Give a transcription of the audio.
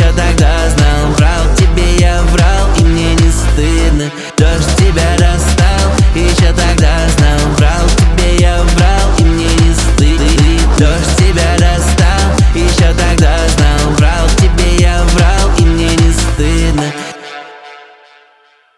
Еще тогда знал, врал тебе я, врал, и мне не стыдно. Дождь тебя достал, еще тогда знал, врал тебе я, врал, и мне не стыдно. Дождь